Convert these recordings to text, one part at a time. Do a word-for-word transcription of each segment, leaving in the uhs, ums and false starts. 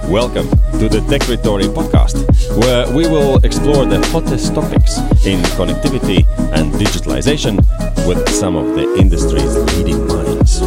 Welcome to the Techritory podcast, where we will explore the hottest topics in connectivity and digitalization with some of the industry's leading minds.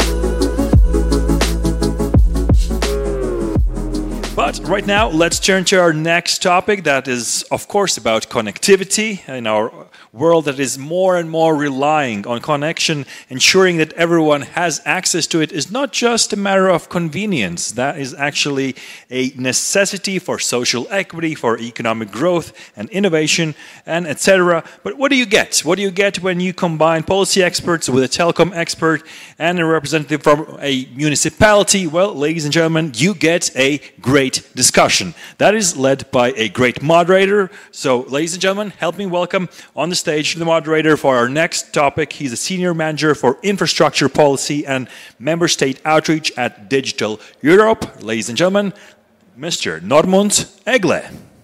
But right now, let's turn to our next topic that is, of course, about connectivity in our world that is more and more relying on connection. Ensuring that everyone has access to it is not just a matter of convenience. That is actually a necessity for social equity, for economic growth and innovation, and et cetera. But what do you get? What do you get when you combine policy experts with a telecom expert and a representative from a municipality? Well, ladies and gentlemen, you get a great discussion. That is led by a great moderator. So, ladies and gentlemen, help me welcome on the stage the moderator for our next topic. He's a senior manager for infrastructure policy and member state outreach at Digital Europe. Ladies and gentlemen, Mister Normund Egle.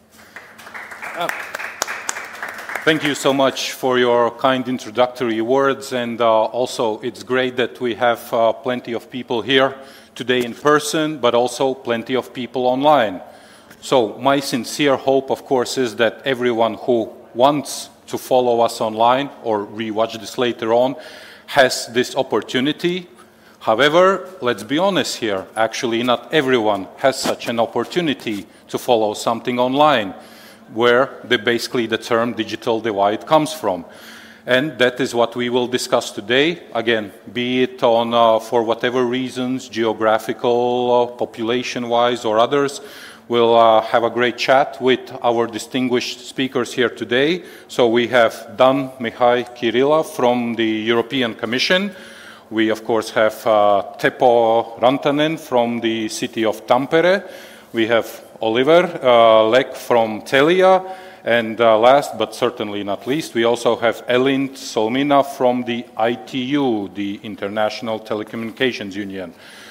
Uh, thank you so much for your kind introductory words, and uh, also it's great that we have uh, plenty of people here today in person, but also plenty of people online. So my sincere hope, of course, is that everyone who wants to follow us online or rewatch this later on has this opportunity. However, let's be honest here, actually not everyone has such an opportunity to follow something online, where the, basically the term digital divide comes from. And that is what we will discuss today. Again, be it on, uh, for whatever reasons, geographical, uh, population-wise or others, we'll uh, have a great chat with our distinguished speakers here today. So we have Dan Mihai Kirila from the European Commission. We, of course, have uh, Teppo Rantanen from the city of Tampere. We have Oliver uh, Leck from Telia. And uh, last but certainly not least, we also have Elin Solmina from the I T U, the International Telecommunications Union.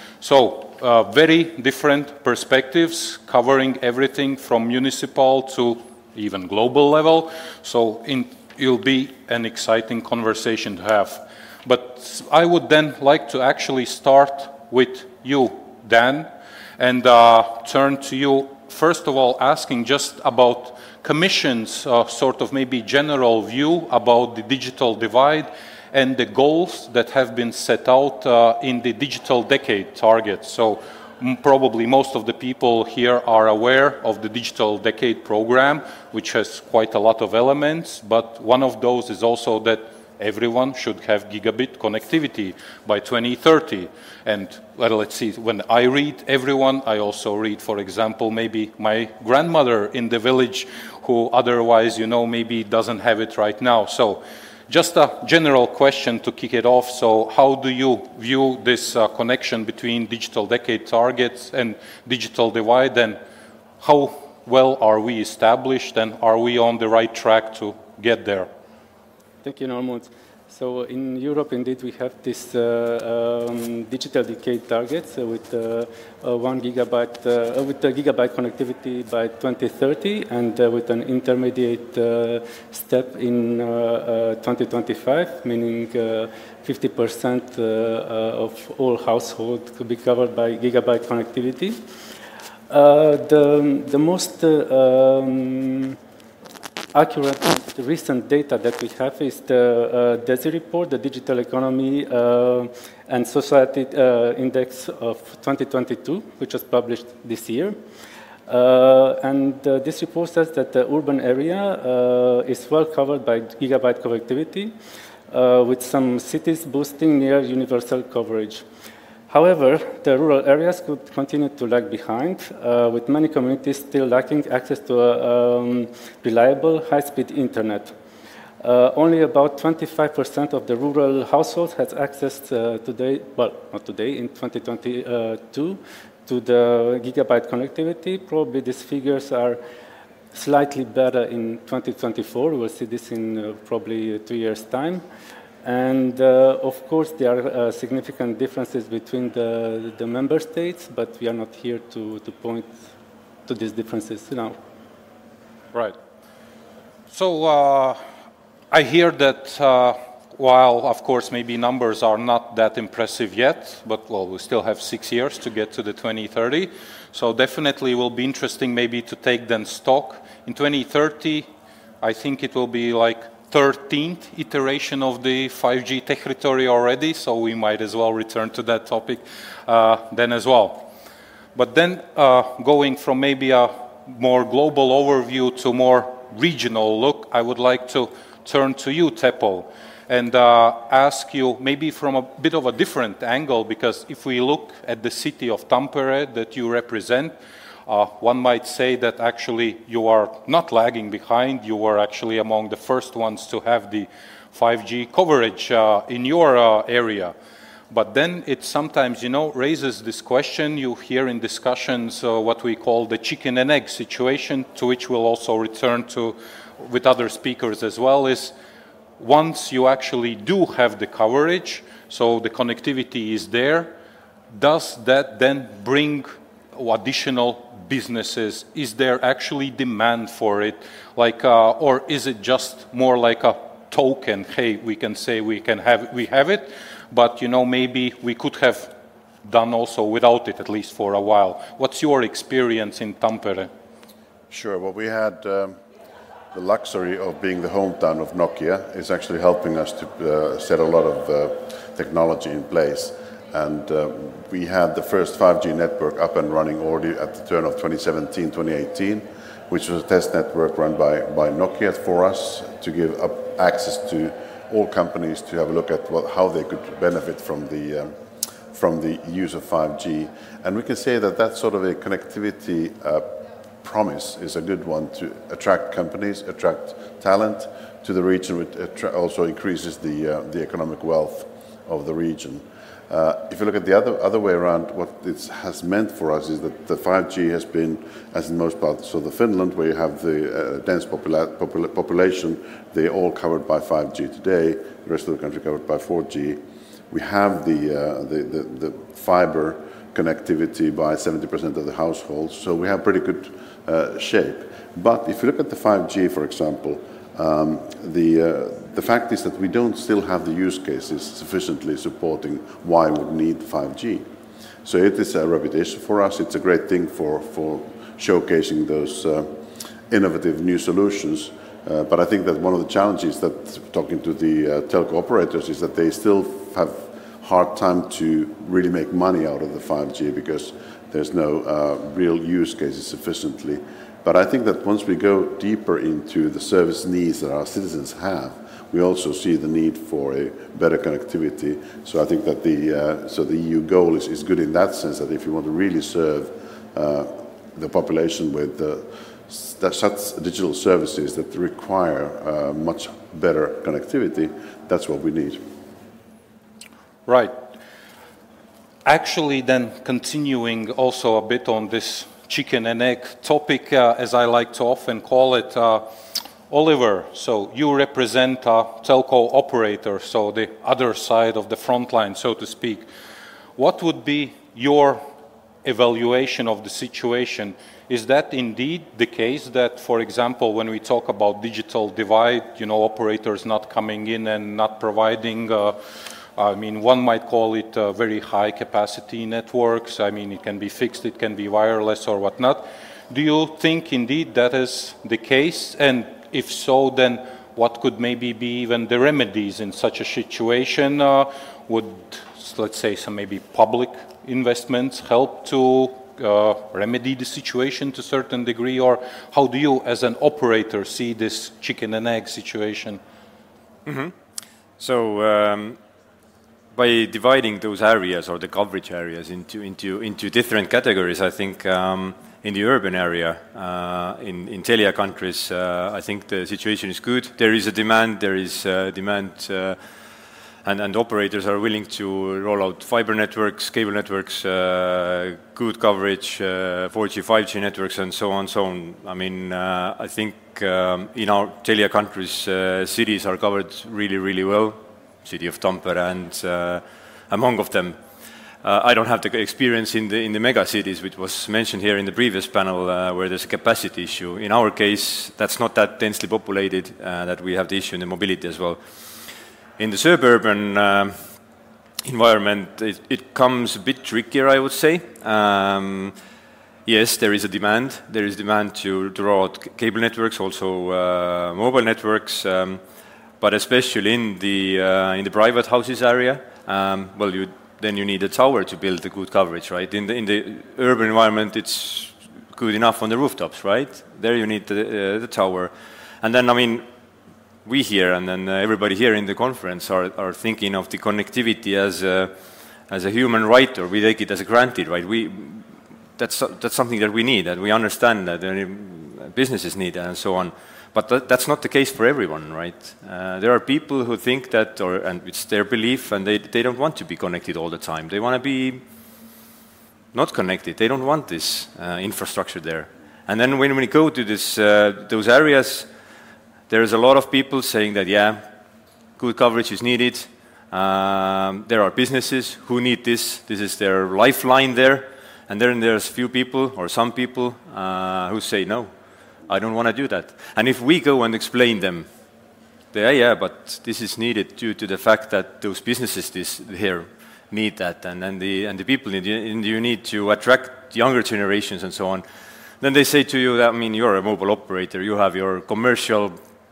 So, uh, very different perspectives covering everything from municipal to even global level. So, in, it'll be an exciting conversation to have. But I would then like to actually start with you, Dan, and uh, turn to you, first of all, asking just about Commission's uh, sort of maybe general view about the digital divide and the goals that have been set out uh, in the digital decade targets. So m- probably most of the people here are aware of the digital decade program, which has quite a lot of elements, but one of those is also that everyone should have gigabit connectivity by twenty thirty. And well, let's see, when I read everyone, I also read, for example, maybe my grandmother in the village who otherwise, you know, maybe doesn't have it right now. So just a general question to kick it off. So how do you view this uh, connection between digital decade targets and digital divide, and how well are we established, and are we on the right track to get there? Thank you, Normund. So in Europe, indeed, we have this uh, um, digital decade targets uh, with uh, uh, one gigabyte, uh, with a gigabyte connectivity by twenty thirty, and uh, with an intermediate uh, step in uh, uh, twenty twenty-five, meaning uh, fifty percent uh, uh, of all households could be covered by gigabyte connectivity. Uh, the, the most uh, um, accurate recent data that we have is the uh, DESI report, the Digital Economy uh, and Society uh, Index of twenty twenty-two, which was published this year. Uh, and uh, this report says that the urban area uh, is well covered by gigabyte connectivity, uh, with some cities boosting near universal coverage. However, the rural areas could continue to lag behind, uh, with many communities still lacking access to a um, reliable, high-speed internet. Uh, only about twenty-five percent of the rural households has access uh, today, well, not today, in twenty twenty-two, to the gigabyte connectivity. Probably these figures are slightly better in twenty twenty-four. We'll see this in uh, probably two years' time. And uh, of course, there are uh, significant differences between the, the member states, but we are not here to, to point to these differences now. Right. So uh, I hear that uh, while of course maybe numbers are not that impressive yet, but well, we still have six years to get to the twenty thirty. So definitely it will be interesting maybe to take then stock. In twenty thirty, I think it will be like thirteenth iteration of the five G territory already, so we might as well return to that topic uh, then as well. But then uh, going from maybe a more global overview to more regional look, I would like to turn to you, Teppo, and uh, ask you maybe from a bit of a different angle, because if we look at the city of Tampere that you represent, uh, one might say that actually you are not lagging behind, you were actually among the first ones to have the five G coverage uh, in your uh, area. But then it sometimes, you know, raises this question, you hear in discussions uh, what we call the chicken and egg situation, to which we'll also return to with other speakers as well, is once you actually do have the coverage, so the connectivity is there, does that then bring additional businesses? Is there actually demand for it? Like, uh, or is it just more like a token? Hey, we can say we can have, we have it, but you know, maybe we could have done also without it, at least for a while. What's your experience in Tampere? Sure. Well, we had um, the luxury of being the hometown of Nokia is actually helping us to uh, set a lot of uh, technology in place. And uh, we had the first five G network up and running already at the turn of twenty seventeen, twenty eighteen, which was a test network run by, by Nokia for us to give up access to all companies to have a look at what, how they could benefit from the, um, from the use of five G. And we can say that that sort of a connectivity uh, promise is a good one to attract companies, attract talent to the region, which also increases the, uh, the economic wealth of the region. Uh, if you look at the other other way around, what it has meant for us is that the five G has been, as in most parts of the Finland, where you have the uh, dense popula popula population, they're all covered by five G today, the rest of the country covered by four G. We have the, uh, the, the, the fiber connectivity by seventy percent of the households, so we have pretty good uh, shape. But if you look at the five G, for example, um, the, uh, the fact is that we don't still have the use cases sufficiently supporting why we need five G. So it is a reputation for us. It's a great thing for, for showcasing those uh, innovative new solutions. Uh, but I think that one of the challenges that talking to the uh, telco operators is that they still have hard time to really make money out of the five G because there's no uh, real use cases sufficiently. But I think that once we go deeper into the service needs that our citizens have, we also see the need for a better connectivity. So I think that the uh, so the E U goal is, is good in that sense, that if you want to really serve uh, the population with uh, such digital services that require uh, much better connectivity, that's what we need. Right. Actually, then continuing also a bit on this chicken and egg topic, uh, as I like to often call it, uh, Oliver, so you represent a telco operator, so the other side of the front line, so to speak. What would be your evaluation of the situation? Is that indeed the case that, for example, when we talk about digital divide, you know, operators not coming in and not providing uh, I mean, one might call it uh, very high capacity networks. I mean, it can be fixed, it can be wireless or whatnot. Do you think indeed that is the case? And if so, then what could maybe be even the remedies in such a situation? Uh, would, let's say, some maybe public investments help to uh, remedy the situation to a certain degree? Or how do you, as an operator, see this chicken and egg situation? Mm-hmm. So, um, by dividing those areas or the coverage areas into into into different categories, I think um, in the urban area, uh, in in Telia countries, uh, I think the situation is good. There is a demand. There is uh, demand, uh, and and operators are willing to roll out fiber networks, cable networks, uh, good coverage, uh, four G, five G networks, and so on, so on. I mean, uh, I think um, in our Telia countries, uh, cities are covered really, really well. City of Tampere and uh, among of them. Uh, I don't have the experience in the in the mega cities, which was mentioned here in the previous panel, uh, where there's a capacity issue. In our case, that's not that densely populated, uh, that we have the issue in the mobility as well. In the suburban uh, environment, it, it comes a bit trickier, I would say. Um, yes, there is a demand. There is demand to, to roll out cable networks, also uh, mobile networks, um, but especially in the uh, in the private houses area. Um, well, you then you need a tower to build a good coverage, right? In the in the urban environment, it's good enough on the rooftops, right? There you need the, uh, the tower, and then I mean. We here and then uh, everybody here in the conference are, are thinking of the connectivity as a, as a human right, or we take it as a granted right. We that's that's something that we need, that we understand that uh, businesses need and so on. But that, that's not the case for everyone, right? Uh, there are people who think that, or and it's their belief, and they they don't want to be connected all the time. They want to be not connected. They don't want this uh, infrastructure there. And then when we go to this uh, those areas. There's a lot of people saying that, yeah, good coverage is needed. Um, there are businesses who need this. This is their lifeline there. And then there's few people, or some people, uh, who say, no, I don't want to do that. And if we go and explain them, they, yeah, yeah, but this is needed due to the fact that those businesses this, here need that, and, and, the, and the people, need, and you need to attract younger generations and so on. Then they say to you that, I mean, you're a mobile operator, you have your commercial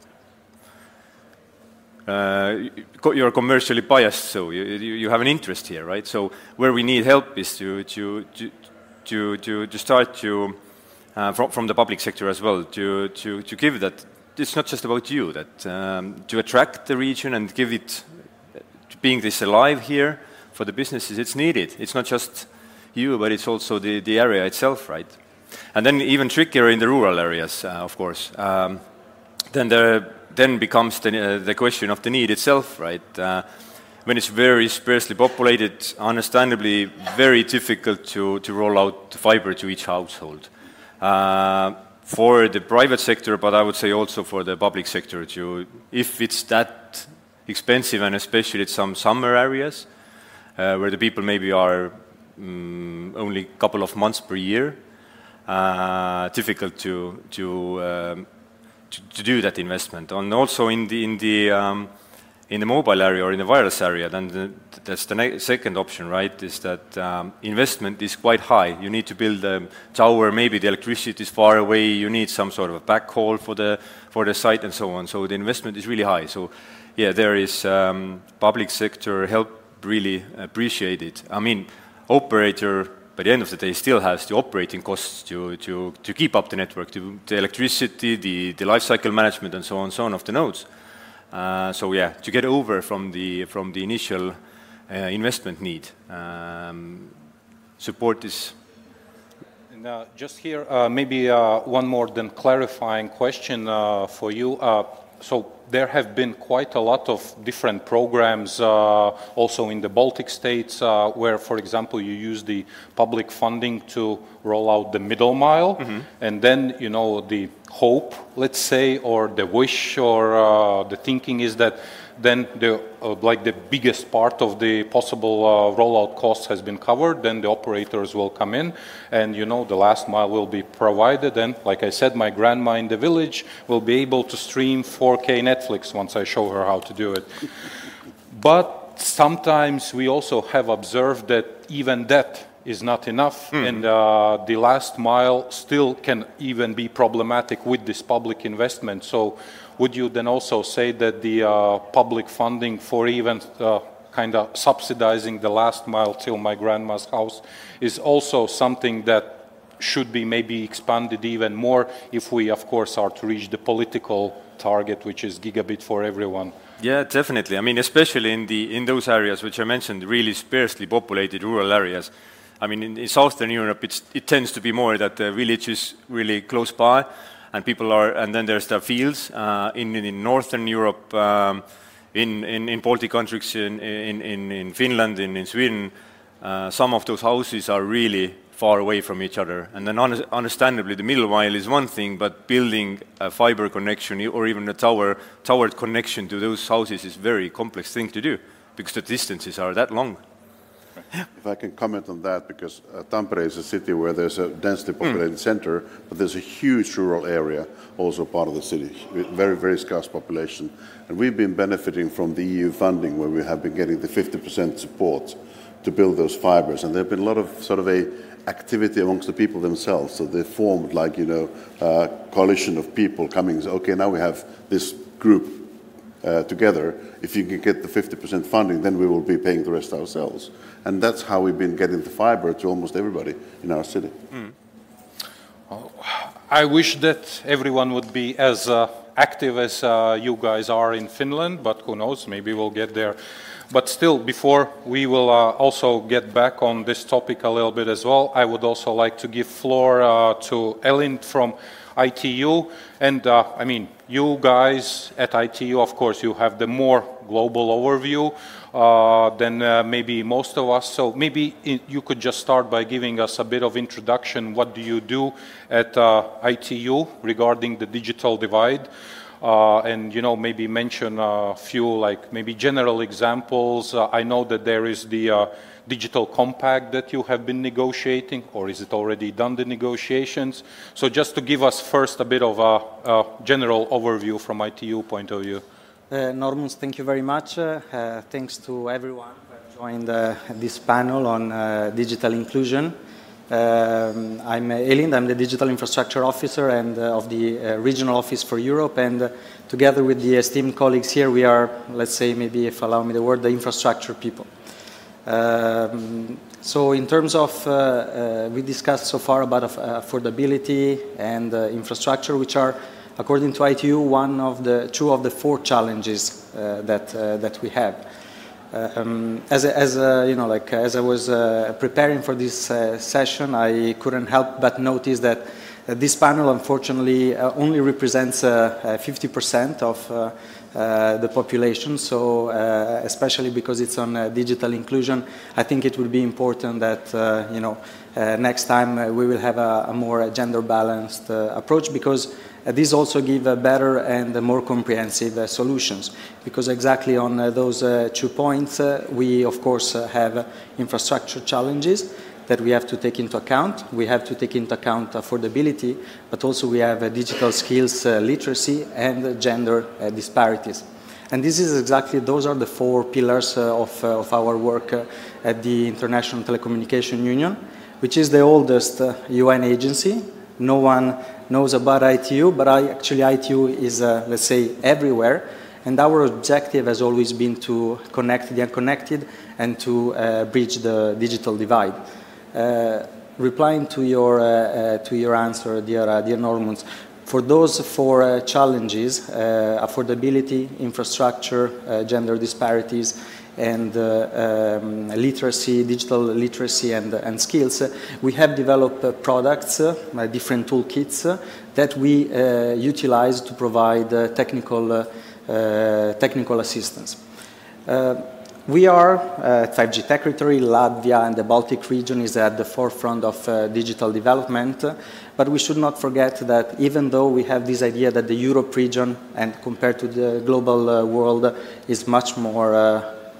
Uh, you're commercially biased, so you, you have an interest here, right? So where we need help is to to to to to, to start to uh, from from the public sector as well to to to give that it's not just about you, that um, to attract the region and give it to being this alive here for the businesses. It's needed. It's not just you, but it's also the the area itself, right? And then even trickier in the rural areas, uh, of course. Um, then there. Then becomes the, uh, the question of the need itself, right? Uh, when it's very sparsely populated, understandably very difficult to, to roll out fiber to each household. Uh, for the private sector, but I would say also for the public sector, to, if it's that expensive, and especially in some summer areas, uh, where the people maybe are um, only a couple of months per year, uh, difficult to, to um, To, to do that investment. And also in the in the um, in the mobile area or in the wireless area, then the, that's the ne- second option, right? Is that um, investment is quite high. You need to build a tower. Maybe the electricity is far away. You need some sort of a backhaul for the for the site and so on. So the investment is really high. So yeah, there is um, public sector help really appreciated. I mean, operator. By the end of the day, still has the operating costs to, to, to keep up the network, to, the electricity, the, the life cycle management, and so on and so on of the nodes. Uh, so yeah, to get over from the from the initial uh, investment need, um, support is. And, uh, just here, uh, maybe uh, one more than clarifying question uh, for you. Uh, so there have been quite a lot of different programs uh, also in the Baltic states uh, where, for example, you use the public funding to roll out the middle mile, mm-hmm. and then, you know, the hope, let's say, or the wish or uh, the thinking is that then the uh, like the biggest part of the possible uh, rollout costs has been covered, then the operators will come in and, you know, the last mile will be provided, and like I said, my grandma in the village will be able to stream four K Netflix once I show her how to do it. But sometimes we also have observed that even that is not enough, mm. and uh, the last mile still can even be problematic with this public investment. So would you then also say that the uh, public funding for even uh, kind of subsidizing the last mile till my grandma's house is also something that should be maybe expanded even more if we, of course, are to reach the political target, which is gigabit for everyone? Yeah, definitely. I mean, especially in the in those areas which I mentioned, really sparsely populated rural areas. I mean, in, in Southern Europe, it's, it tends to be more that the village is really close by, and people are, and then there's the fields. Uh, in, in Northern Europe, um, in, in in Baltic countries, in in in, in Finland, in, in Sweden, uh, some of those houses are really far away from each other. And then un- understandably, the middle mile is one thing, but building a fiber connection or even a tower towered connection to those houses is a very complex thing to do because the distances are that long. If I can comment on that, because uh, Tampere is a city where there's a densely populated mm. center, but there's a huge rural area, also part of the city, with very, very scarce population. And we've been benefiting from the E U funding, where we have been getting the fifty percent support to build those fibers. And there have been a lot of sort of a activity amongst the people themselves. So they formed like, you know, a coalition of people coming, okay, now we have this group Uh, together. If you can get the fifty percent funding, then we will be paying the rest ourselves. And that's how we've been getting the fiber to almost everybody in our city. Mm. Oh, I wish that everyone would be as uh, active as uh, you guys are in Finland, but who knows, maybe we'll get there. But still, before we will uh, also get back on this topic a little bit as well, I would also like to give floor uh, to Elin from I T U. And uh, I mean, you guys at I T U, of course, you have the more global overview uh, than uh, maybe most of us. So maybe in, you could just start by giving us a bit of introduction. What do you do at uh, I T U regarding the digital divide? Uh, and, you know, maybe mention a few, like, maybe general examples. Uh, I know that there is the uh, digital compact that you have been negotiating, or is it already done, the negotiations? So just to give us first a bit of a, a general overview from I T U point of view. Uh, Normus, thank you very much. Uh, uh, thanks to everyone who have joined uh, this panel on uh, digital inclusion. Um, I'm Elin, I'm the Digital Infrastructure Officer and uh, of the uh, Regional Office for Europe, and uh, together with the esteemed colleagues here, we are, let's say, maybe if allow me the word, the infrastructure people. Um, so in terms of, uh, uh, we discussed so far about uh, affordability and uh, infrastructure, which are, according to I T U, one of the, two of the four challenges uh, that, uh, that we have. Um, as as uh, you know, like as I was uh, preparing for this uh, session, I couldn't help but notice that uh, this panel, unfortunately, uh, only represents uh, fifty percent of uh, uh, the population. So, uh, especially because it's on uh, digital inclusion, I think it would be important that uh, you know uh, next time uh, we will have a, a more gender balanced uh, approach, because Uh, these also give uh, better and uh, more comprehensive uh, solutions, because exactly on uh, those uh, two points uh, we of course uh, have uh, infrastructure challenges that we have to take into account. We have to take into account affordability, but also we have uh, digital skills, uh, literacy, and uh, gender uh, disparities. And this is exactly, those are the four pillars uh, of, uh, of our work uh, at the International Telecommunication Union, which is the oldest uh, U N agency. No one knows about I T U, but I, actually I T U is, uh, let's say, everywhere. And our objective has always been to connect the unconnected and to uh, bridge the digital divide. Uh, replying to your, uh, uh, to your answer, dear, uh, dear Normunds, for those four uh, challenges, uh, affordability, infrastructure, uh, gender disparities, and uh, um, literacy, digital literacy and, and skills, uh, we have developed uh, products, uh, different toolkits uh, that we uh, utilize to provide uh, technical, uh, uh, technical assistance. Uh, we are uh, five G territory. Latvia and the Baltic region is at the forefront of uh, digital development, uh, but we should not forget that even though we have this idea that the Europe region, and compared to the global uh, world, uh, is much more uh,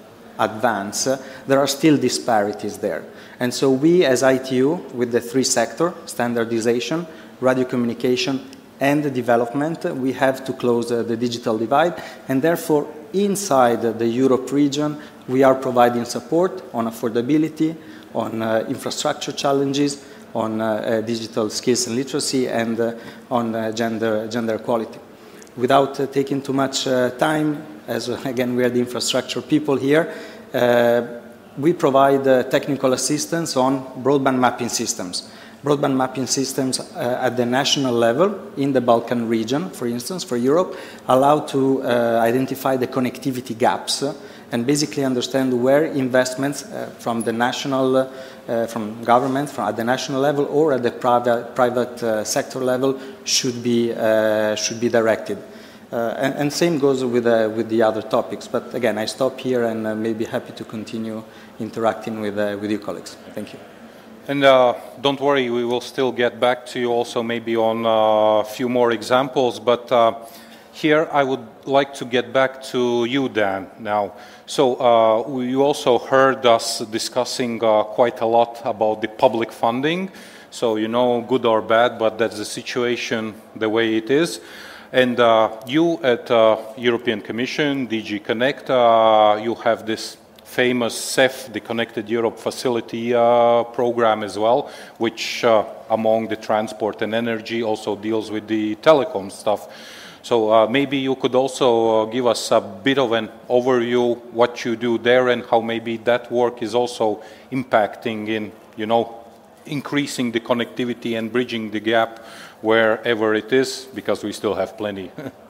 advance, uh, there are still disparities there. And so we as I T U, with the three sector, standardization, radio communication, and the development, uh, we have to close uh, the digital divide, and therefore inside uh, the Europe region, we are providing support on affordability, on uh, infrastructure challenges, on uh, uh, digital skills and literacy, and uh, on uh, gender, gender equality. Without uh, taking too much uh, time, as uh, again we are the infrastructure people here, uh, we provide uh, technical assistance on broadband mapping systems. Broadband mapping systems uh, at the national level in the Balkan region, for instance, for Europe, allow to uh, identify the connectivity gaps uh, and basically understand where investments uh, from the national, uh, from government, from at the national level or at the private, private uh, sector level should be, uh, should be directed. Uh, and, and same goes with, uh, with the other topics. But again, I stop here and uh, may be happy to continue interacting with, uh, with you colleagues. Thank you. And uh, don't worry, we will still get back to you also maybe on a few more examples. But uh, here I would like to get back to you, Dan, now. So uh, you also heard us discussing uh, quite a lot about the public funding. So, you know, good or bad, but that's the situation the way it is. And uh, you at uh, European Commission, D G Connect, uh, you have this famous C E F, the Connected Europe Facility uh, program as well, which uh, among the transport and energy also deals with the telecom stuff. So uh, maybe you could also uh, give us a bit of an overview what you do there and how maybe that work is also impacting in, you know, increasing the connectivity and bridging the gap wherever it is, because we still have plenty.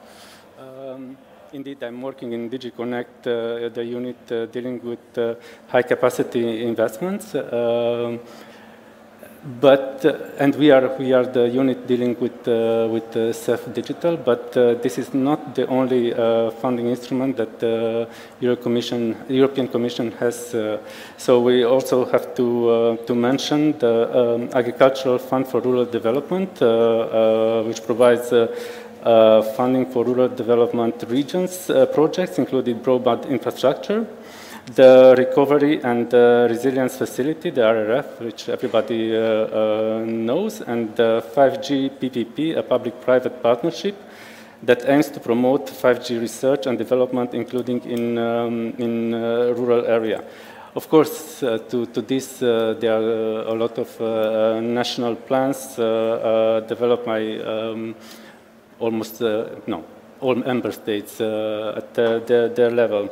um, indeed, I'm working in D G Connect, uh, the unit uh, dealing with uh, high-capacity investments. Um, But uh, and we are we are the unit dealing with uh, with uh, C E F Digital, but uh, this is not the only uh, funding instrument that the Euro Commission, European Commission has. Uh, so we also have to uh, to mention the um, Agricultural Fund for Rural Development, uh, uh, which provides uh, uh, funding for rural development regions uh, projects, including broadband infrastructure. The Recovery and uh, Resilience Facility, the R R F, which everybody uh, uh, knows, and the five G P P P, a public-private partnership that aims to promote five G research and development, including in, um, in uh, rural area. Of course, uh, to, to this, uh, there are uh, a lot of uh, national plans uh, uh, developed by um, almost, uh, no, all member states uh, at the, the, their level.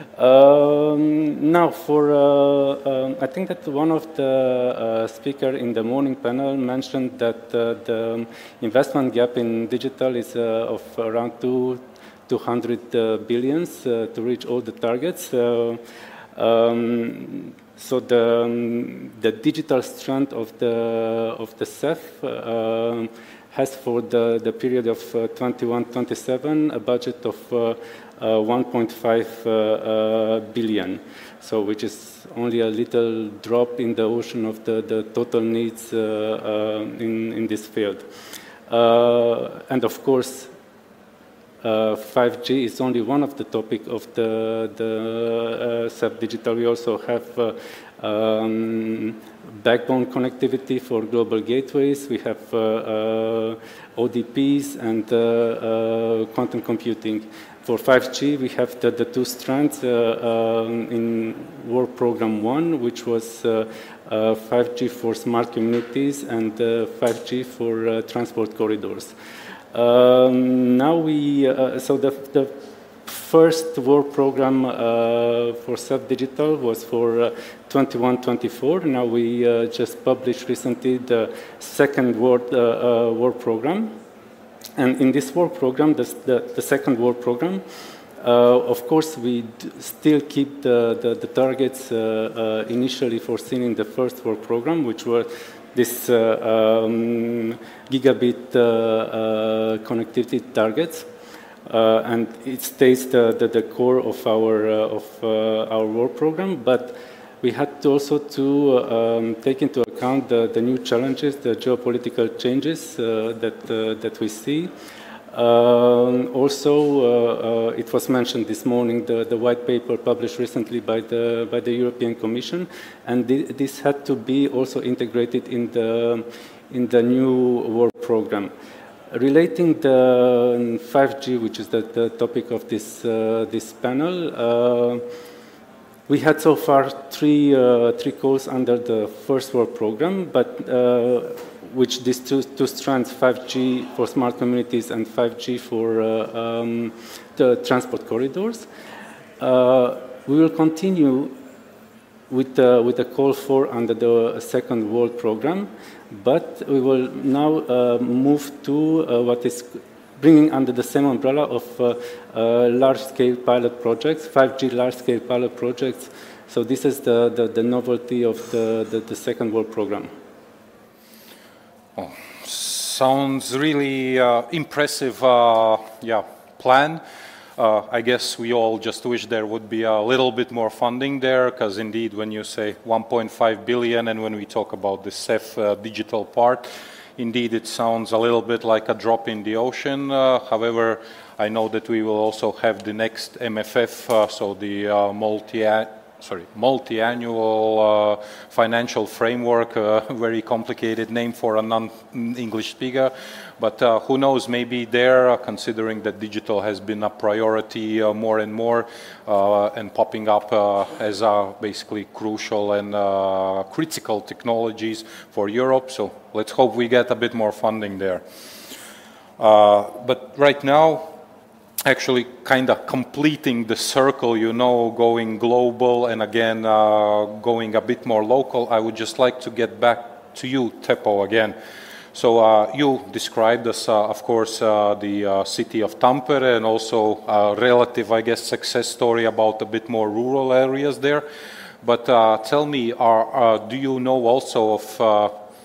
Um, now, for uh, um, I think that one of the uh, speakers in the morning panel mentioned that uh, the investment gap in digital is uh, of around two, 200 uh, billions uh, to reach all the targets. Uh, um, so the, um, the digital strand of the, of the C E F uh, has for the, the period of uh, twenty-one twenty-seven a budget of uh, uh, one point five uh, uh, billion, so which is only a little drop in the ocean of the, the total needs uh, uh, in, in this field. Uh, and of course, uh, five G is only one of the topic of the, the uh, C E F Digital. We also have uh, um, backbone connectivity for global gateways. We have uh, uh, O D Ps and uh, uh, quantum computing. For five G, we have the, the two strands uh, um, in Work Program one, which was uh, uh, five G for smart communities and uh, five G for uh, transport corridors. Um, now we, uh, so the, the first work program uh, for C E F Digital was for uh, twenty-one twenty-four. Now we uh, just published recently the second work, uh, uh, work program. And in this work program, this, the, the second work program, uh, of course, we d still keep the, the, the targets uh, uh, initially foreseen in the first work program, which were this uh, um, gigabit uh, uh, connectivity targets. Uh, and it stays the, the, the core of our, uh, of, uh, our work program, but we had to also to um, take into account the, the new challenges, the geopolitical changes uh, that, uh, that we see. Um, also, uh, uh, it was mentioned this morning, the, the white paper published recently by the, by the European Commission, and th this had to be also integrated in the, in the new work program. Relating the five G, which is the, the topic of this, uh, this panel, uh, we had so far three, uh, three calls under the first work program, but uh, which these two, two strands, five G for smart communities and five G for uh, um, the transport corridors. Uh, we will continue with, uh, with a call for under the second world program, but we will now uh, move to uh, what is bringing under the same umbrella of uh, uh, large-scale pilot projects, five G large-scale pilot projects. So this is the, the, the novelty of the, the, the second world program. Oh, sounds really uh, impressive, uh, yeah, plan. Uh, I guess we all just wish there would be a little bit more funding there, because indeed when you say one point five billion and when we talk about the C E F uh, digital part, indeed it sounds a little bit like a drop in the ocean. Uh, however, I know that we will also have the next M F F, uh, so the uh, multi sorry, multi-annual uh, financial framework, a uh, very complicated name for a non-English speaker. But uh, who knows, maybe there, uh, considering that digital has been a priority uh, more and more uh, and popping up uh, as uh, basically crucial and uh, critical technologies for Europe. So let's hope we get a bit more funding there. Uh, but right now, actually kind of completing the circle, you know, going global and again uh, going a bit more local, I would just like to get back to you, Teppo, again. So uh, you described us, uh, of course, uh, the uh, city of Tampere and also a relative, I guess, success story about a bit more rural areas there. But uh, tell me, are, uh, do you know also of uh,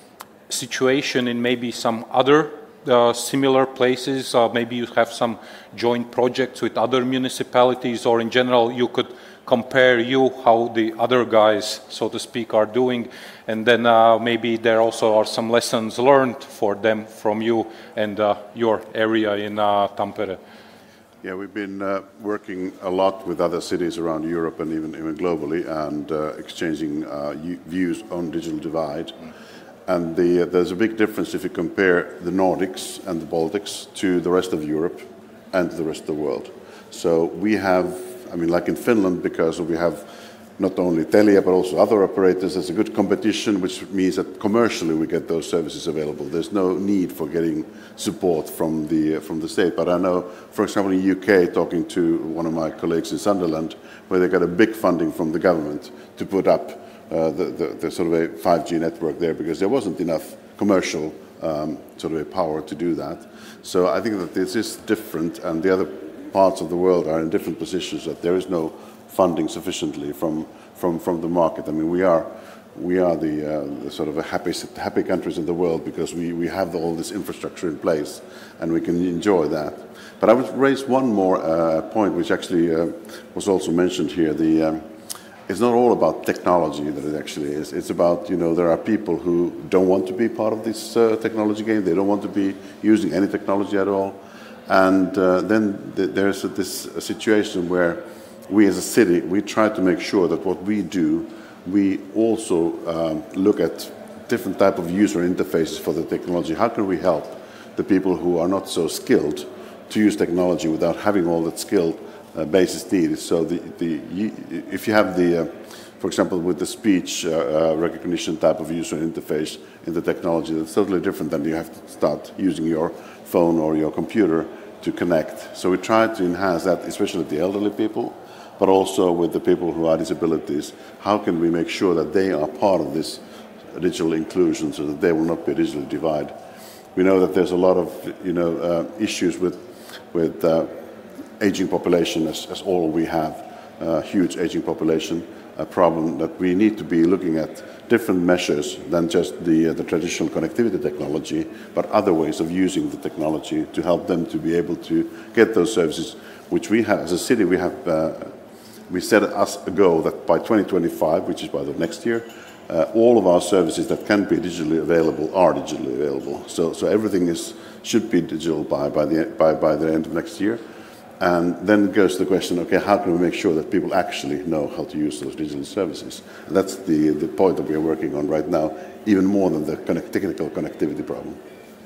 situation in maybe some other Uh, similar places, uh, maybe you have some joint projects with other municipalities, or in general you could compare you how the other guys, so to speak, are doing, and then uh, maybe there also are some lessons learned for them from you and uh, your area in uh, Tampere. Yeah, we've been uh, working a lot with other cities around Europe and even, even globally, and uh, exchanging uh, views on digital divide. Mm. And the, uh, there's a big difference if you compare the Nordics and the Baltics to the rest of Europe and to the rest of the world. So we have, I mean, like in Finland, because we have not only Telia but also other operators, there's a good competition, which means that commercially we get those services available. There's no need for getting support from the, uh, from the state. But I know, for example, in the U K, talking to one of my colleagues in Sunderland, where they got a big funding from the government to put up Uh, the, the, the sort of a five G network there, because there wasn't enough commercial um, sort of a power to do that. So I think that this is different, and the other parts of the world are in different positions, that there is no funding sufficiently from from, from the market. I mean, we are we are the, uh, the sort of a happy happy countries in the world because we, we have all this infrastructure in place and we can enjoy that. But I would raise one more uh, point, which actually uh, was also mentioned here. The um, It's not all about technology that it actually is. It's about, you know, there are people who don't want to be part of this uh, technology game. They don't want to be using any technology at all. And uh, then th there's a, this a situation where we as a city, we try to make sure that what we do, we also um, look at different type of user interfaces for the technology. How can we help the people who are not so skilled to use technology without having all that skill Uh, basis needed? So the, the, you, if you have the, uh, for example, with the speech uh, uh, recognition type of user interface in the technology, that's totally different than you have to start using your phone or your computer to connect. So we try to enhance that, especially with the elderly people, but also with the people who are disabilities. How can we make sure that they are part of this digital inclusion so that they will not be digitally divided? We know that there's a lot of, you know, uh, issues with, with uh, aging population, as, as all we have, uh, huge aging population, a problem that we need to be looking at different measures than just the, uh, the traditional connectivity technology, but other ways of using the technology to help them to be able to get those services, which we have, as a city, we have, uh, we set us a goal that by twenty twenty-five, which is by the next year, uh, all of our services that can be digitally available are digitally available. So, so everything is, should be digital by, by, the, by, by the end of next year. And then goes the question, okay, how can we make sure that people actually know how to use those digital services? And that's the, the point that we are working on right now, even more than the connect technical connectivity problem.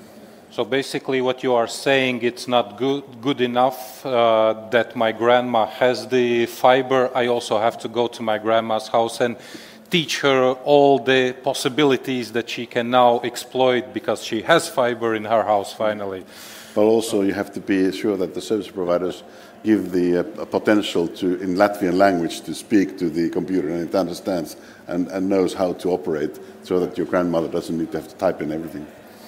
So basically what you are saying, it's not good, good enough uh, that my grandma has the fiber. I also have to go to my grandma's house and teach her all the possibilities that she can now exploit because she has fiber in her house finally. But also you have to be sure that the service providers give the uh, potential to, in Latvian language, to speak to the computer and it understands and, and knows how to operate, so that your grandmother doesn't need to have to type in everything.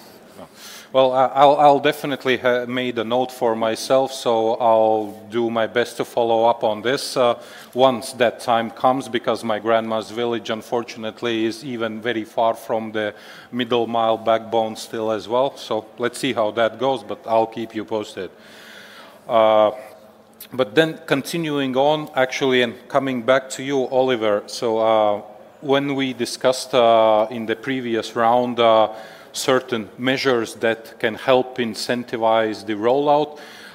Well, I'll, I'll definitely have made a note for myself, so I'll do my best to follow up on this uh, once that time comes, because my grandma's village, unfortunately, is even very far from the middle mile backbone still as well. So let's see how that goes, but I'll keep you posted. Uh, but then continuing on, actually, and coming back to you, Oliver, so uh, when we discussed uh, in the previous round uh, certain measures that can help incentivize the rollout,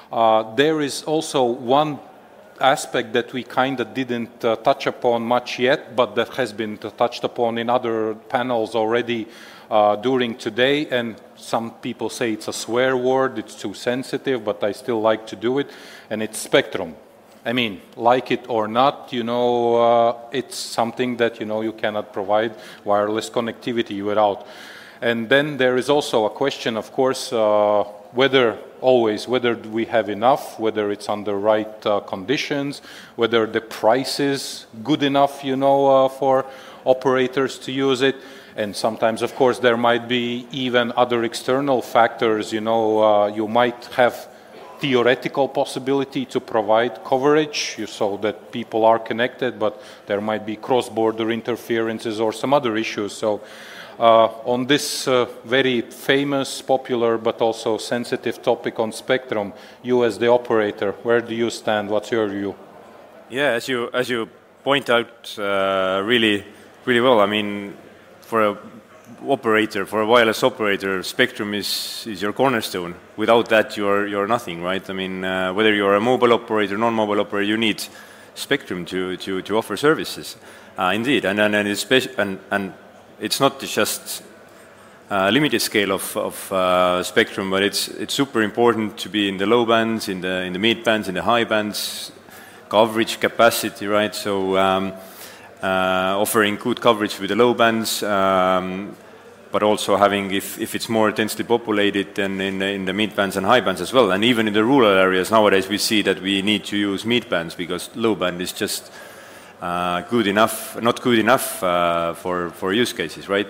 Uh, there is also one aspect that we kind of didn't uh, touch upon much yet, but that has been touched upon in other panels already uh, during today, and some people say it's a swear word, it's too sensitive, but I still like to do it, and it's spectrum. I mean, like it or not, you know, uh, it's something that, you know, you cannot provide wireless connectivity without. And then there is also a question, of course, uh, whether always, whether we have enough, whether it's under right uh, conditions, whether the price is good enough, you know, uh, for operators to use it. And sometimes, of course, there might be even other external factors, you know, uh, you might have theoretical possibility to provide coverage so that people are connected, but there might be cross-border interferences or some other issues. So uh, on this uh, very famous, popular, but also sensitive topic on spectrum, you as the operator, where do you stand? What's your view? Yeah, as you as you point out, uh, really, really well. I mean, for a operator, for a wireless operator, spectrum is, is your cornerstone. Without that, you're you're nothing, right? I mean, uh, whether you're a mobile operator, non-mobile operator, you need spectrum to to, to offer services. Uh, indeed, and and and it's, and and it's not just a limited scale of of uh, spectrum, but it's it's super important to be in the low bands, in the in the mid bands, in the high bands, coverage capacity, right? So. Um, Uh, offering good coverage with the low bands, um, but also having, if, if it's more densely populated, then in, in the mid bands and high bands as well. And even in the rural areas nowadays we see that we need to use mid bands because low band is just uh, good enough, not good enough uh, for, for use cases, right?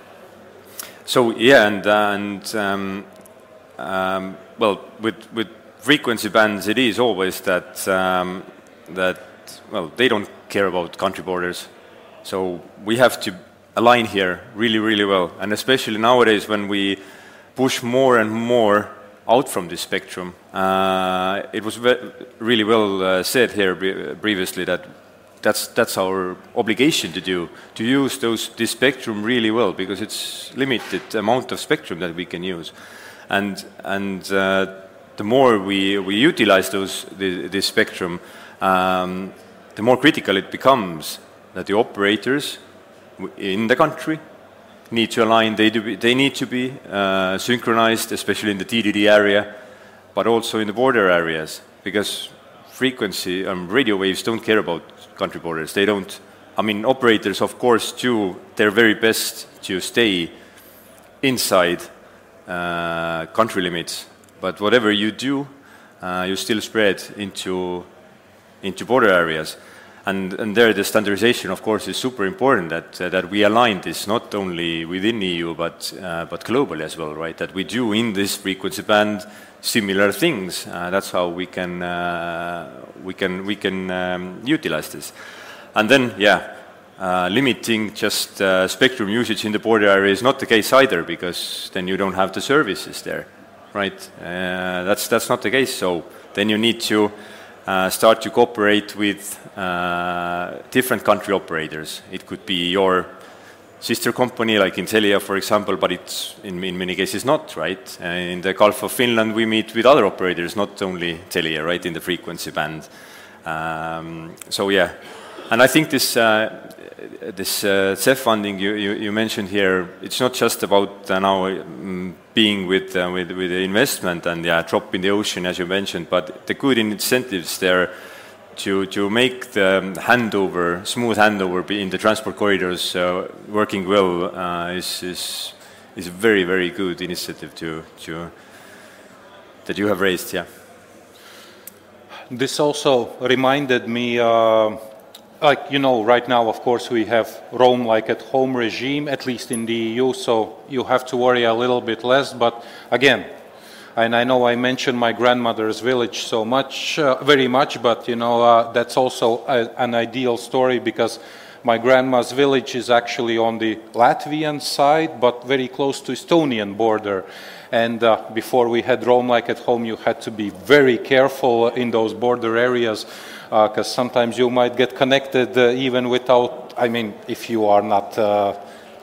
So yeah, and, and um, um, well, with, with frequency bands it is always that, um, that well, they don't care about country borders. So we have to align here really, really well. And especially nowadays when we push more and more out from this spectrum, uh, it was ve really well uh, said here previously that that's, that's our obligation to do, to use those, this spectrum really well, because it's limited amount of spectrum that we can use. And, and uh, the more we, we utilize those, the, this spectrum, um, the more critical it becomes that the operators in the country need to align, they, do be, they need to be uh, synchronized, especially in the T D D area, but also in the border areas, because frequency, um, radio waves don't care about country borders. They don't, I mean, operators, of course, do their very best to stay inside uh, country limits, but whatever you do, uh, you still spread into into border areas. And, and there the standardization, of course, is super important, that, uh, that we align this not only within E U, but, uh, but globally as well, right? That we do in this frequency band similar things. Uh, that's how we can, uh, we can, we can um, utilize this. And then, yeah, uh, limiting just uh, spectrum usage in the border area is not the case either, because then you don't have the services there, right? Uh, that's, that's not the case. So then you need to Uh, start to cooperate with uh, different country operators. It could be your sister company, like in Telia, for example, but it's in, in many cases not, right? Uh, in the Gulf of Finland, we meet with other operators, not only Telia, right, in the frequency band. Um, so, yeah. And I think this, uh, this uh, C E F funding you, you, you mentioned here, it's not just about uh, now um, being with, uh, with, with the investment and yeah, drop in the ocean, as you mentioned, but the good incentives there to, to make the handover, smooth handover in the transport corridors uh, working well uh, is, is, is a very, very good initiative to, to, that you have raised, yeah. This also reminded me, uh, like, you know, right now, of course, we have Roam like at home regime, at least in the E U, so you have to worry a little bit less. But again, and I know I mentioned my grandmother's village so much, uh, very much, but, you know, uh, that's also a, an ideal story, because my grandma's village is actually on the Latvian side, but very close to Estonian border. And uh, before we had Roam like at home, you had to be very careful in those border areas, because uh, sometimes you might get connected uh, even without, I mean, if you are not uh,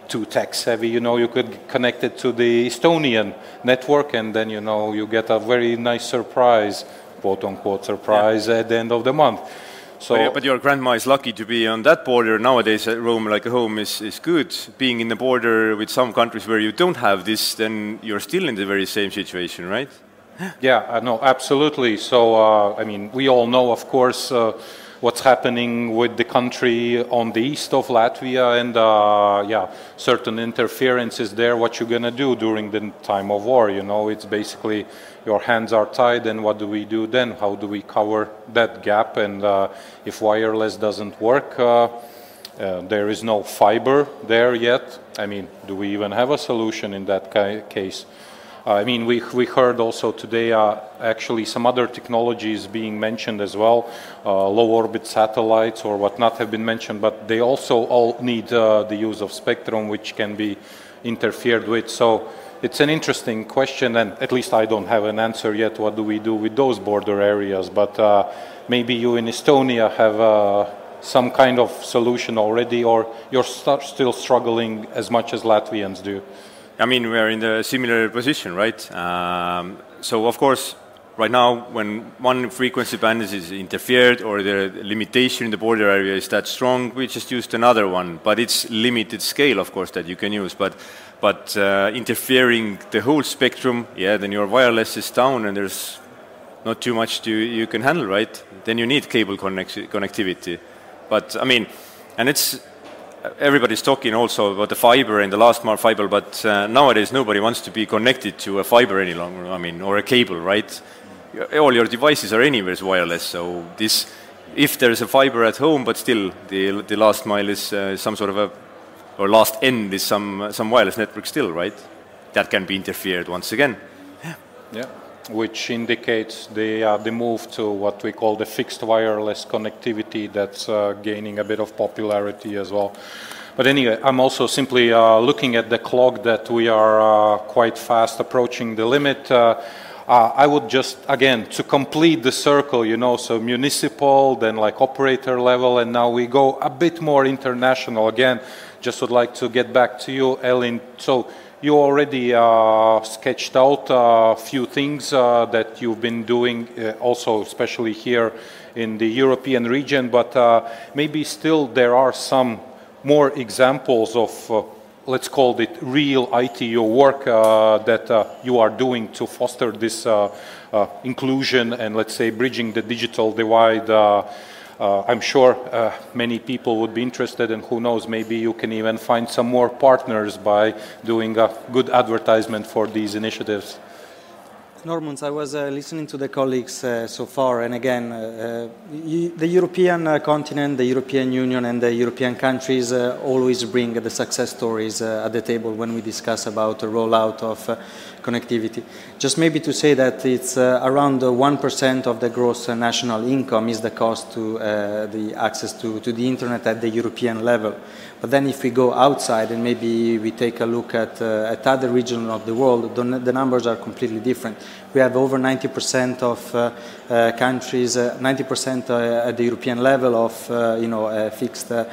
too tech savvy, you know, you could connect it to the Estonian network, and then, you know, you get a very nice surprise, quote unquote surprise, yeah. at the end of the month. So, but, but your grandma is lucky to be on that border. Nowadays, Roam Like a Home is, is good. Being in the border with some countries where you don't have this, then you're still in the very same situation, right? Yeah, no, absolutely. So, uh, I mean, we all know, of course, uh, what's happening with the country on the east of Latvia, and uh, yeah, certain interferences there. What you're gonna do during the time of war? You know, it's basically your hands are tied, and what do we do then? How do we cover that gap? And uh, if wireless doesn't work, uh, uh, there is no fiber there yet. I mean, do we even have a solution in that ca case? Uh, I mean, we, we heard also today uh, actually some other technologies being mentioned as well. Uh, low orbit satellites or whatnot have been mentioned, but they also all need uh, the use of spectrum, which can be interfered with. So it's an interesting question, and at least I don't have an answer yet. What do we do with those border areas? But uh, maybe you in Estonia have uh, some kind of solution already, or you're st still struggling as much as Latvians do. I mean, we're in a similar position, right? Um, so, of course, right now, when one frequency band is interfered or the limitation in the border area is that strong, we just used another one. But it's limited scale, of course, that you can use. But, but uh, interfering the whole spectrum, yeah, then your wireless is down and there's not too much to, you can handle, right? Then you need cable connect connectivity. But, I mean, and it's... Everybody's talking also about the fiber and the last mile fiber, but uh, nowadays nobody wants to be connected to a fiber any longer, I mean, or a cable, right? All your devices are anywhere wireless, so this, if there is a fiber at home, but still the, the last mile is uh, some sort of a, or last end is some, some wireless network still, right? That can be interfered once again. Yeah. Yeah. Which indicates the, uh, the move to what we call the fixed wireless connectivity that's uh, gaining a bit of popularity as well. But anyway, I'm also simply uh, looking at the clock that we are uh, quite fast approaching the limit. Uh, uh, I would just, again, to complete the circle, you know, so municipal, then like operator level, and now we go a bit more international. Again, just would like to get back to you, Elin. So, you already uh, sketched out a few things uh, that you've been doing, uh, also especially here in the European region, but uh, maybe still there are some more examples of, uh, let's call it real I T U work uh, that uh, you are doing to foster this uh, uh, inclusion and, let's say, bridging the digital divide. Uh, Uh, I'm sure uh, many people would be interested, and who knows, maybe you can even find some more partners by doing a good advertisement for these initiatives. Normans, I was uh, listening to the colleagues uh, so far, and again, uh, the European uh, continent, the European Union, and the European countries uh, always bring the success stories uh, at the table when we discuss about the rollout of uh, connectivity. Just maybe to say that it's uh, around uh, one percent of the gross uh, national income is the cost to uh, the access to, to the internet at the European level. But then if we go outside and maybe we take a look at, uh, at other regions of the world, the, the numbers are completely different. We have over ninety percent of uh, uh, countries, uh, ninety percent uh, at the European level of uh, you know, uh, fixed uh,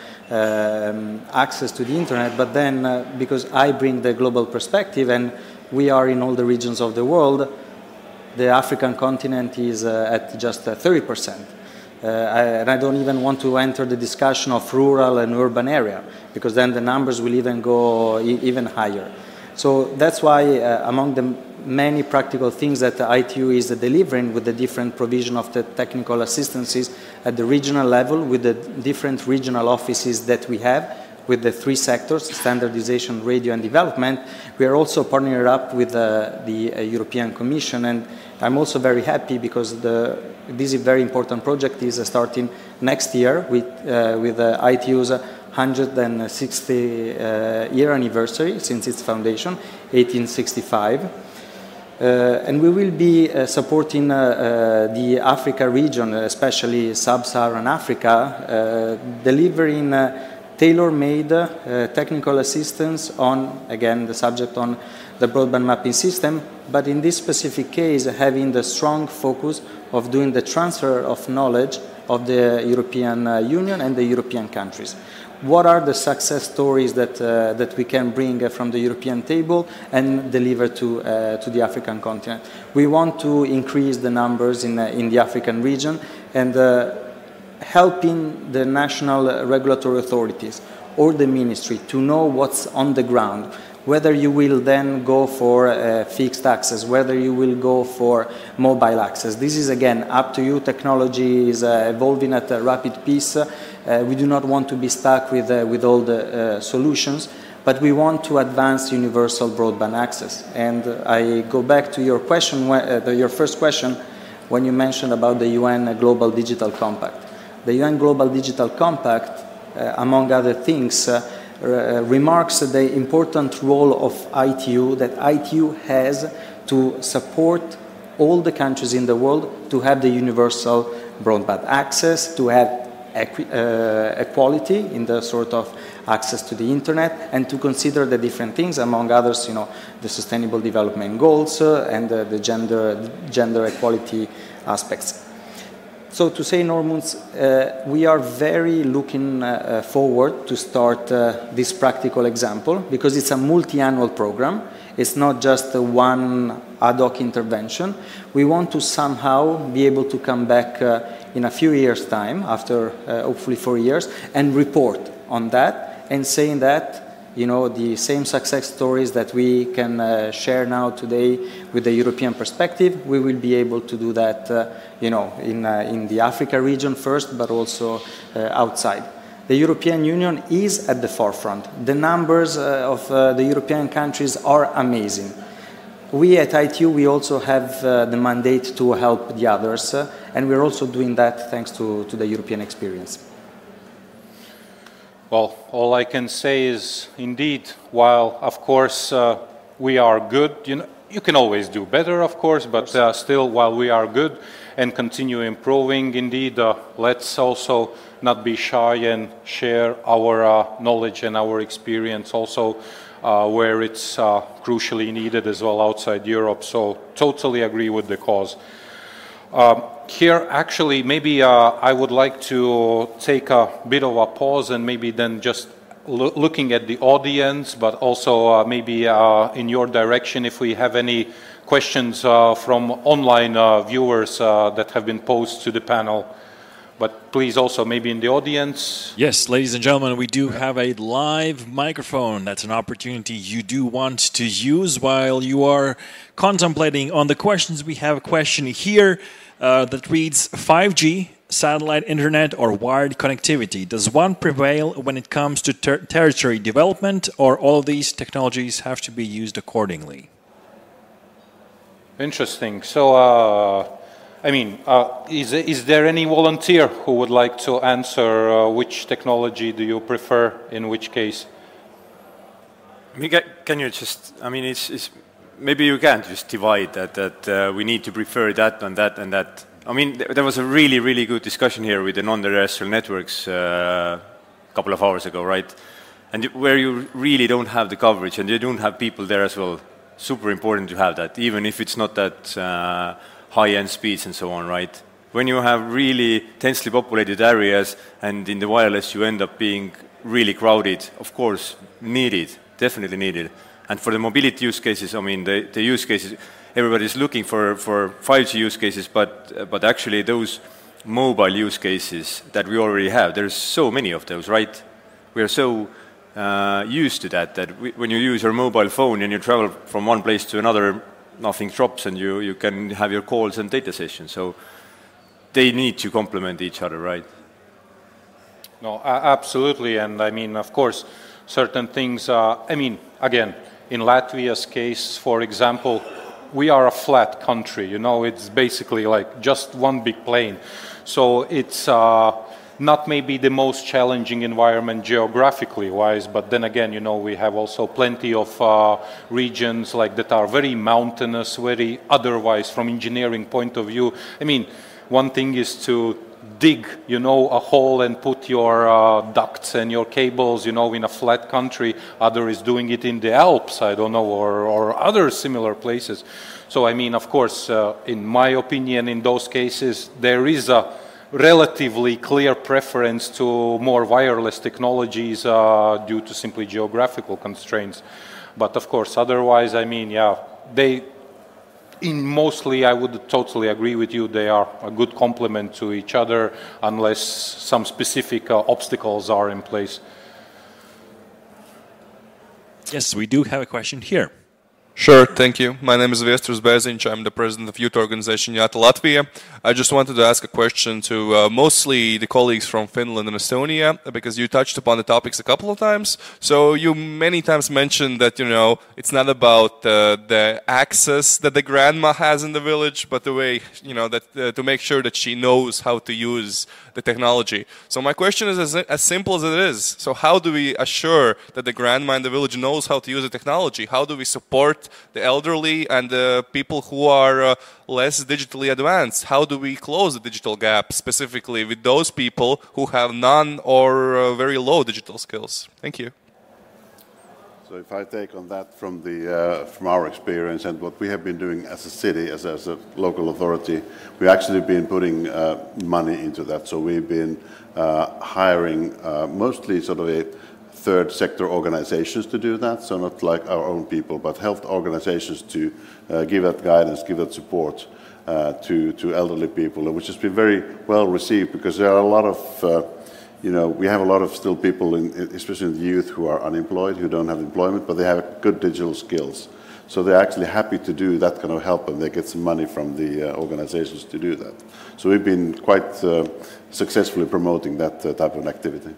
um, access to the internet. But then uh, because I bring the global perspective and we are in all the regions of the world, the African continent is uh, at just uh, thirty percent. Uh, I, and I don't even want to enter the discussion of rural and urban area, because then the numbers will even go e even higher. So that's why uh, among the many practical things that the I T U is uh, delivering with the different provision of the technical assistances at the regional level, with the different regional offices that we have, with the three sectors, standardization, radio, and development, we are also partnering up with uh, the uh, European Commission. And I'm also very happy because the, this is a very important project is uh, starting next year with, uh, with uh, I T U's one hundred sixtieth uh, year anniversary since its foundation, eighteen sixty-five. Uh, and we will be uh, supporting uh, uh, the Africa region, especially sub-Saharan Africa, uh, delivering uh, tailor-made uh, technical assistance on, again, the subject on the broadband mapping system, but in this specific case, having the strong focus of doing the transfer of knowledge of the European uh, Union and the European countries. What are the success stories that, uh, that we can bring uh, from the European table and deliver to, uh, to the African continent? We want to increase the numbers in, uh, in the African region and uh, helping the national regulatory authorities or the ministry to know what's on the ground, whether you will then go for uh, fixed access, whether you will go for mobile access. This is again up to you. Technology is uh, evolving at a rapid pace. Uh, we do not want to be stuck with, uh, with all the uh, solutions, but we want to advance universal broadband access. And uh, I go back to your question, uh, your first question, when you mentioned about the U N Global Digital Compact. The U N Global Digital Compact, uh, among other things, uh, Uh, remarks the important role of I T U that I T U has to support all the countries in the world to have the universal broadband access, to have equi uh, equality in the sort of access to the internet, and to consider the different things, among others, you know, the Sustainable Development Goals uh, and uh, the gender gender equality aspects. So to say, Normunds, uh, we are very looking uh, forward to start uh, this practical example because it's a multi-annual program. It's not just a one ad hoc intervention. We want to somehow be able to come back uh, in a few years' time, after uh, hopefully four years, and report on that and saying that, you know, the same success stories that we can uh, share now today with the European perspective, we will be able to do that, uh, you know, in, uh, in the Africa region first, but also uh, outside. The European Union is at the forefront. The numbers uh, of uh, the European countries are amazing. We at I T U, we also have uh, the mandate to help the others, uh, and we're also doing that thanks to, to the European experience. Well, all I can say is, indeed, while, of course, uh, we are good, you know, you can always do better, of course, but uh, still, while we are good and continue improving, indeed, uh, let's also not be shy and share our uh, knowledge and our experience also uh, where it's uh, crucially needed as well outside Europe. So, totally agree with the cause. Um, here, actually, maybe uh, I would like to take a bit of a pause and maybe then just lo looking at the audience, but also uh, maybe uh, in your direction if we have any questions uh, from online uh, viewers uh, that have been posed to the panel. But please also maybe in the audience. Yes, ladies and gentlemen, we do have a live microphone. That's an opportunity you do want to use while you are contemplating on the questions. We have a question here uh, that reads, five G, satellite internet or wired connectivity, does one prevail when it comes to ter territory development, or all of these technologies have to be used accordingly? Interesting. So, uh, I mean, uh, is, is there any volunteer who would like to answer uh, which technology do you prefer in which case? I mean, can you just, I mean, it's, it's maybe you can't just divide that, that uh, we need to prefer that and that and that. I mean, th there was a really, really good discussion here with the non-terrestrial networks uh, a couple of hours ago, right? And where you really don't have the coverage and you don't have people there as well. Super important to have that, even if it's not that uh, high-end speeds and so on, right? When you have really densely populated areas and in the wireless you end up being really crowded, of course, needed, definitely needed. And for the mobility use cases, I mean, the, the use cases, everybody's looking for, for five G use cases, but, uh, but actually those mobile use cases that we already have, there's so many of those, right? We are so uh, used to that, that we, when you use your mobile phone and you travel from one place to another, nothing drops and you, you can have your calls and data sessions. So they need to complement each other, right? No, uh, absolutely. And I mean, of course, certain things, uh, I mean, again, in Latvia's case, for example, we are a flat country, you know, it's basically like just one big plane. So it's uh, not maybe the most challenging environment geographically wise, but then again, you know, we have also plenty of uh, regions like that are very mountainous, very otherwise from engineering point of view. I mean, one thing is to dig, you know, a hole and put your uh, ducts and your cables, you know, in a flat country. Other is doing it in the Alps, I don't know, or, or other similar places. So, I mean, of course, uh, in my opinion, in those cases, there is a relatively clear preference to more wireless technologies uh, due to simply geographical constraints. But of course, otherwise, I mean, yeah, they, in mostly, I would totally agree with you, they are a good complement to each other unless some specific uh, obstacles are in place. Yes, we do have a question here. Sure, thank you. My name is Viesturs Bērziņš. I'm the president of youth organization Jāta Latvija. I just wanted to ask a question to uh, mostly the colleagues from Finland and Estonia, because you touched upon the topics a couple of times. So you many times mentioned that, you know, it's not about uh, the access that the grandma has in the village, but the way, you know, that uh, to make sure that she knows how to use the technology. So my question is as, as simple as it is. So how do we assure that the grandma in the village knows how to use the technology? How do we support the elderly and the people who are uh, less digitally advanced? How do we close the digital gap specifically with those people who have none or uh, very low digital skills? Thank you. So if I take on that from the uh, from our experience and what we have been doing as a city, as, as a local authority, we've actually been putting uh, money into that. So we've been uh, hiring uh, mostly sort of a third sector organizations to do that. So not like our own people, but health organizations to uh, give that guidance, give that support uh, to to elderly people, which has been very well received because there are a lot of uh, You know, we have a lot of still people, in, especially in the youth, who are unemployed, who don't have employment, but they have good digital skills. So they're actually happy to do that kind of help, and they get some money from the uh, organizations to do that. So we've been quite uh, successfully promoting that uh, type of activity.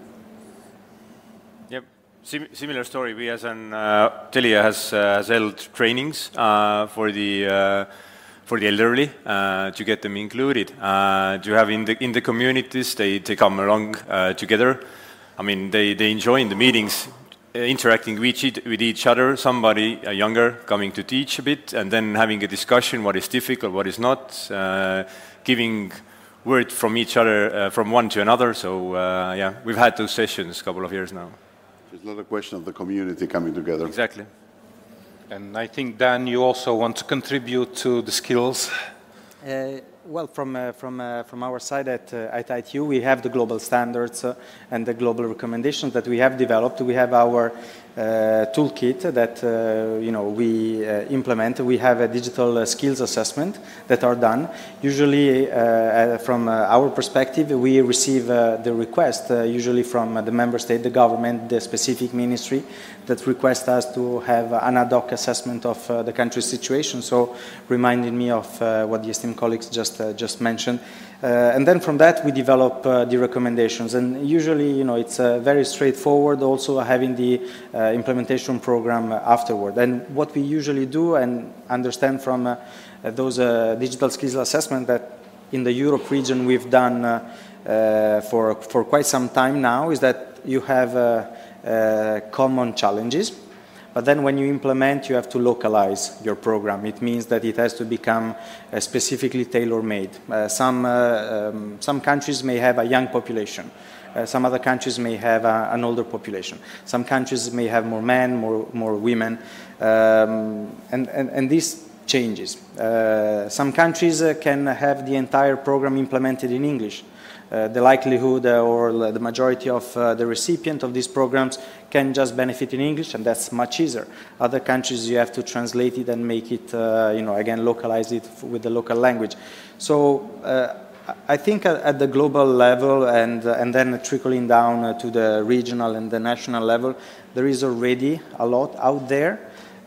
Yep, Sim similar story. We as an uh, Telia has, uh, has held trainings uh, for the uh, for the elderly uh, to get them included, uh, to have in the in the communities. They they come along uh, together. I mean, they they enjoy in the meetings, uh, interacting with each, with each other. Somebody uh, younger coming to teach a bit, and then having a discussion: what is difficult, what is not, uh, giving word from each other, uh, from one to another. So uh, yeah, we've had those sessions a couple of years now. It's not a question of the community coming together. Exactly. And I think, Dan, you also want to contribute to the skills. Uh, well, from uh, from uh, from our side at uh, at I T U, we have the global standards uh, and the global recommendations that we have developed. We have our uh, toolkit that uh, you know we uh, implement. We have a digital uh, skills assessment that are done. Usually, uh, from uh, our perspective, we receive uh, the request uh, usually from uh, the member state, the government, the specific ministry that request us to have an ad hoc assessment of uh, the country's situation. So, reminding me of uh, what the esteemed colleagues just uh, just mentioned. Uh, and then from that we develop uh, the recommendations, and usually, you know, it's uh, very straightforward. Also having the uh, implementation program afterward. And what we usually do and understand from uh, those uh, digital skills assessment that in the Europe region we've done uh, uh, for for quite some time now is that you have uh, uh, common challenges. But then when you implement, you have to localize your program. It means that it has to become uh, specifically tailor-made. Uh, some, uh, um, some countries may have a young population. Uh, some other countries may have a, an older population. Some countries may have more men, more, more women. Um, and, and, and this changes. Uh, some countries uh, can have the entire program implemented in English. Uh, the likelihood uh, or the majority of uh, the recipient of these programs can just benefit in English, and that's much easier. Other countries, you have to translate it and make it, uh, you know, again, localize it with the local language. So uh, I think at, at the global level and, uh, and then trickling down uh, to the regional and the national level, there is already a lot out there.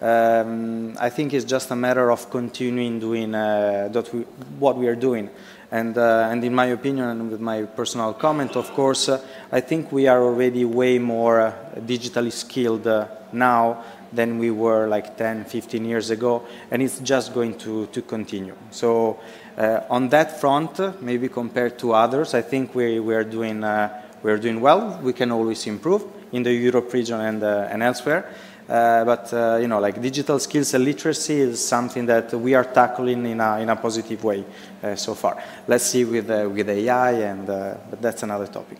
Um, I think it's just a matter of continuing doing uh, that we, what we are doing. And, uh, and in my opinion, and with my personal comment, of course, uh, I think we are already way more uh, digitally skilled uh, now than we were like ten, fifteen years ago, and it's just going to, to continue. So uh, on that front, uh, maybe compared to others, I think we, we, are doing, uh, we are doing well. We can always improve in the Europe region and, uh, and elsewhere. Uh, but, uh, you know, like digital skills and literacy is something that we are tackling in a, in a positive way uh, so far. Let's see with, uh, with A I, and, uh, but that's another topic.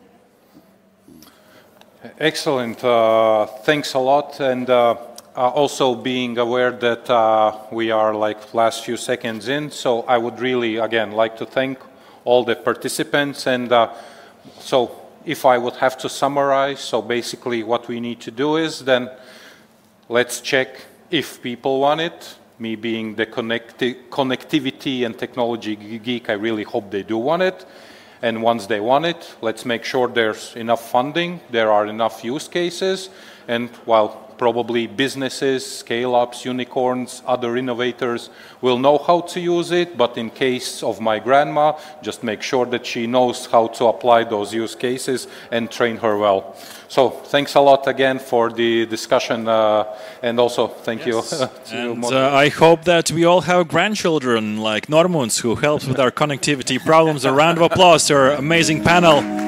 Excellent. Uh, thanks a lot. And uh, uh, also being aware that uh, we are like last few seconds in, so I would really, again, like to thank all the participants. And uh, so if I would have to summarize, so basically what we need to do is then let's check if people want it. Me being the connecti- connectivity and technology geek, I really hope they do want it. And once they want it, let's make sure there's enough funding, there are enough use cases, and while probably businesses, scale-ups, unicorns, other innovators will know how to use it, but in case of my grandma, just make sure that she knows how to apply those use cases and train her well. So thanks a lot again for the discussion, uh, and also thank yes. you. to and uh, I hope that we all have grandchildren like Normunds who helps with our connectivity problems. A round of applause to our amazing panel.